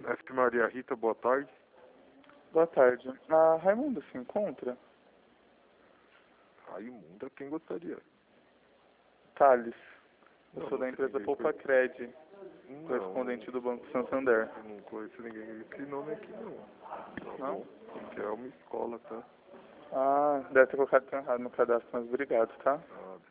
F. Maria Rita, boa tarde. Boa tarde. A Raimundo se encontra? Raimunda, quem gostaria? Thales. Eu Não, sou da não empresa sei Poupa Cred, Não, correspondente do Banco Santander. eu não conheço ninguém com esse nome aqui, não. Tá Não? bom? Porque é uma escola, tá? Ah, deve ter colocado errado no cadastro, mas obrigado, tá? Nada.